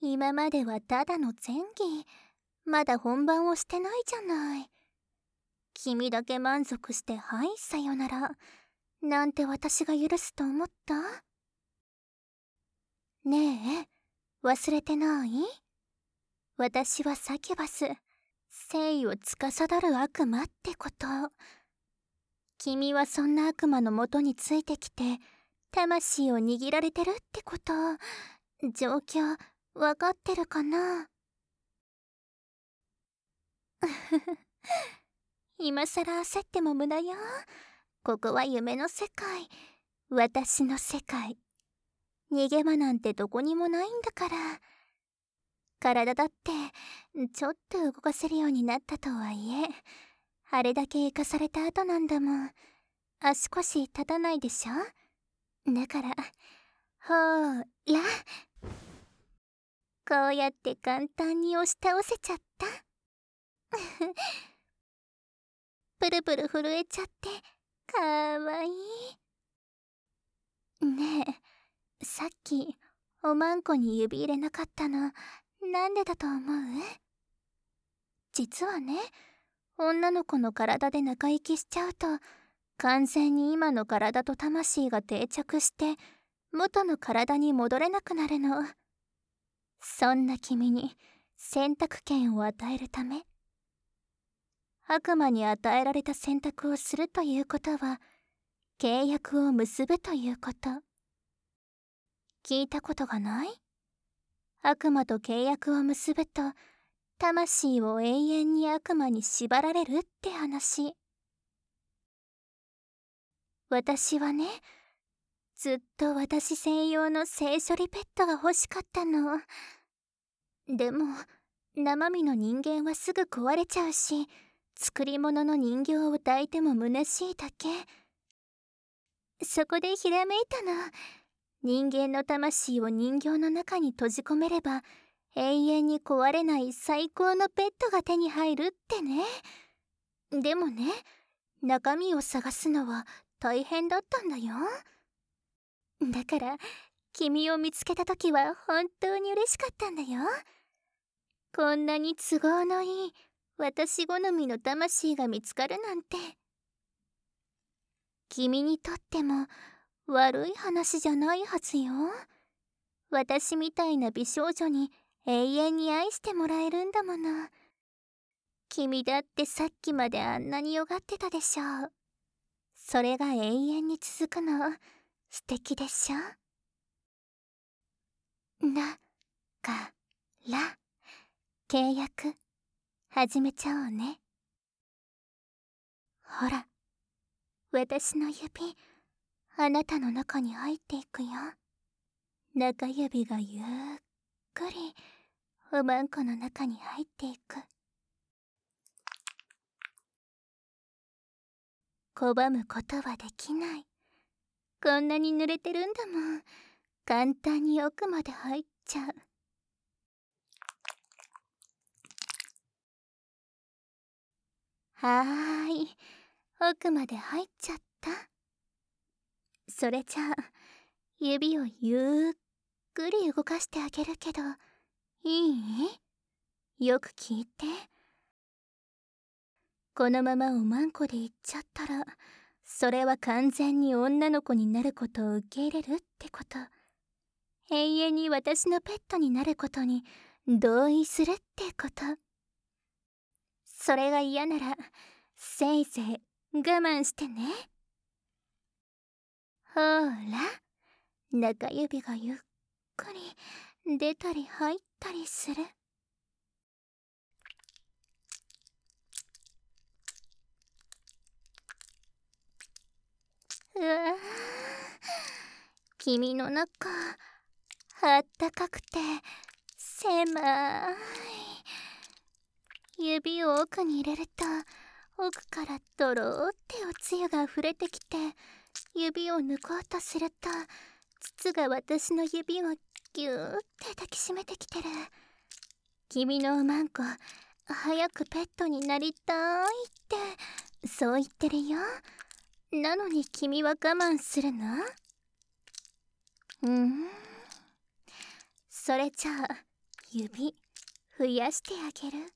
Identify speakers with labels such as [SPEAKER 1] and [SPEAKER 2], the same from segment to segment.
[SPEAKER 1] 今まではただの前儀。まだ本番をしてないじゃない。君だけ満足してはいさよならなんて私が許すと思った？ねえ、忘れてない？私はサキュバス、生を司る悪魔ってこと。君はそんな悪魔のもとについてきて魂を握られてるってこと。状況わかってるかな？今さら焦っても無駄よ。ここは夢の世界、私の世界。逃げ場なんてどこにもないんだから。体だってちょっと動かせるようになったとはいえ、あれだけ生かされた後なんだもん。足腰立たないでしょ。だからほーら、こうやって簡単に押し倒せちゃった。プルプル震えちゃってかわいい。ねえ、さっきおまんこに指入れなかったのなんでだと思う？実はね、女の子の体で中行きしちゃうと完全に今の体と魂が定着して元の体に戻れなくなるの。そんな君に選択権を与えるため。悪魔に与えられた選択をするということは契約を結ぶということ。聞いたことがない？悪魔と契約を結ぶと魂を永遠に悪魔に縛られるって話。私はね、ずっと私専用の性処理ペットが欲しかったの。でも生身の人間はすぐ壊れちゃうし、作り物の人形を抱いても虚しいだけ。そこでひらめいたの。人間の魂を人形の中に閉じ込めれば永遠に壊れない最高のペットが手に入るってね。でもね、中身を探すのは大変だったんだよ。だから君を見つけた時は本当に嬉しかったんだよ。こんなに都合のいい私好みの魂が見つかるなんて。君にとっても悪い話じゃないはずよ。私みたいな美少女に永遠に愛してもらえるんだもの。君だってさっきまであんなによがってたでしょう。それが永遠に続くの素敵でしょ。だから契約始めちゃおうね。ほら、私の指あなたの中に入っていくよ。中指がゆっくりおまんこの中に入っていく。拒むことはできない。こんなに濡れてるんだもん。簡単に奥まで入っちゃう。はーい、奥まで入っちゃった。それじゃあ指をゆっくり動かしてあげるけどいい？よく聞いて。このままおまんこで行っちゃったらそれは完全に女の子になることを受け入れるってこと。永遠に私のペットになることに同意するってこと。それが嫌ならせいぜい我慢してね。ほーら、中指がゆっくり出たり入ったりする。うわー、君の中あったかくて狭い。指を奥に入れると奥からドローっておつゆが溢れてきて、指を抜こうとすると膣が私の指をギューって抱きしめてきてる。君のおまんこ早くペットになりたいってそう言ってるよ。なのに君は我慢するの？それじゃあ指増やしてあげる。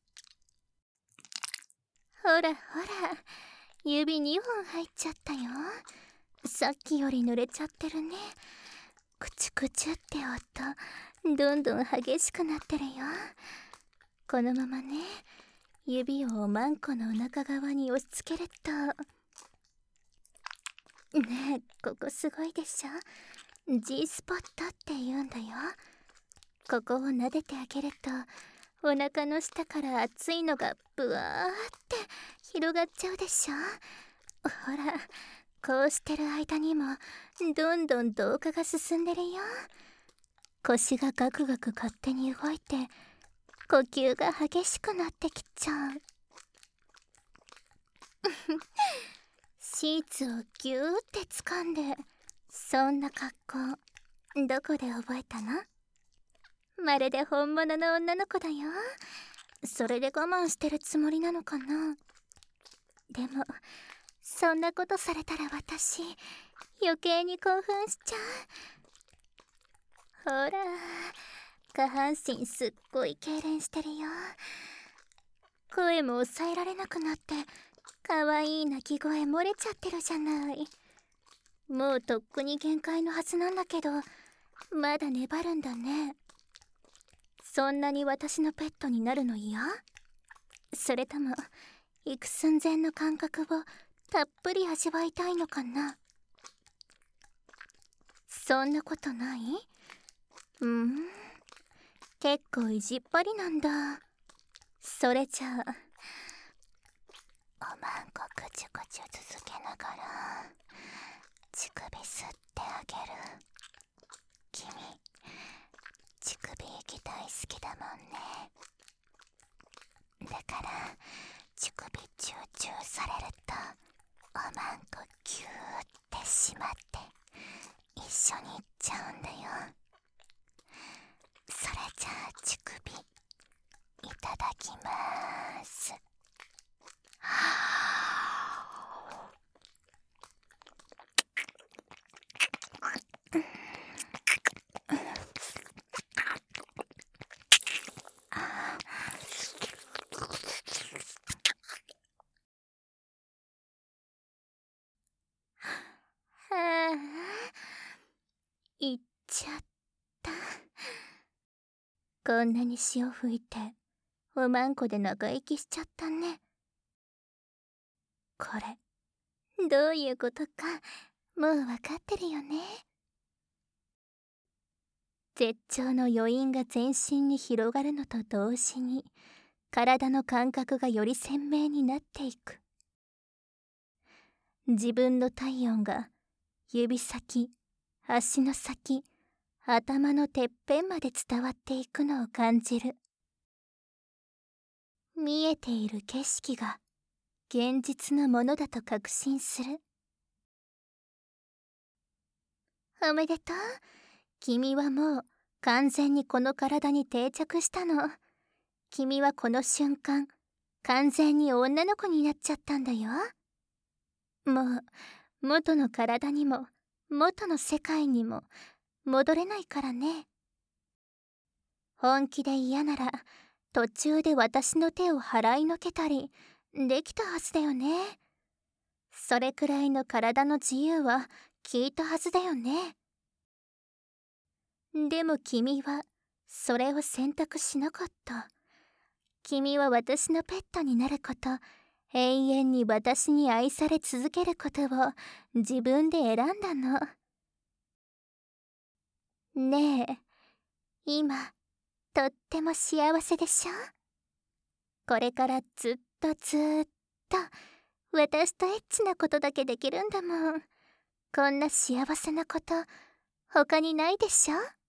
[SPEAKER 1] ほらほら、指2本入っちゃったよ。さっきより濡れちゃってるね。クチュクチュって音、どんどん激しくなってるよ。このままね、指をおまんこのお腹側に押し付けると。ねえ、ここすごいでしょ。 G スポットって言うんだよ。ここを撫でてあげると、お腹の下から熱いのがブワーって広がっちゃうでしょ。ほら、こうしてる間にもどんどん同化が進んでるよ。腰がガクガク勝手に動いて、呼吸が激しくなってきちゃう。シーツをギューって掴んで、そんな格好どこで覚えたの？まるで本物の女の子だよ。それで我慢してるつもりなのかな。でもそんなことされたら私余計に興奮しちゃう。ほら、下半身すっごい痙攣してるよ。声も抑えられなくなって、かわいい泣き声漏れちゃってるじゃない。もうとっくに限界のはずなんだけど、まだ粘るんだね。そんなに私のペットになるの嫌？それとも行く寸前の感覚をたっぷり味わいたいのかな。そんなことない？結構意地っ張りなんだ。それじゃあ、おまんこくちゅくちゅ続けながら乳首吸ってあげる。君、乳首息大好きだもんね。だから乳首チューチューされると、おまんこギューってしまって一緒にいっちゃうんだよ。それじゃあ乳首いただきまーす。はあ、いっちゃった。こんなに潮吹いておまんこで長生きしちゃったね。これどういうことかもうわかってるよね。絶頂の余韻が全身に広がるのと同時に、体の感覚がより鮮明になっていく。自分の体温が指先、足の先、頭のてっぺんまで伝わっていくのを感じる。見えている景色が現実のものだと確信する。おめでとう。君はもう完全にこの体に定着したの。君はこの瞬間完全に女の子になっちゃったんだよ。もう元の体にも元の世界にも戻れないからね。本気で嫌なら途中で私の手を払いのけたりできたはずだよね。それくらいの体の自由は聞いたはずだよね。でも君はそれを選択しなかった。君は私のペットになること、永遠に私に愛され続けることを自分で選んだの。ねえ、今とっても幸せでしょ？これからずっと私とエッチなことだけできるんだもん。こんな幸せなこと他にないでしょ？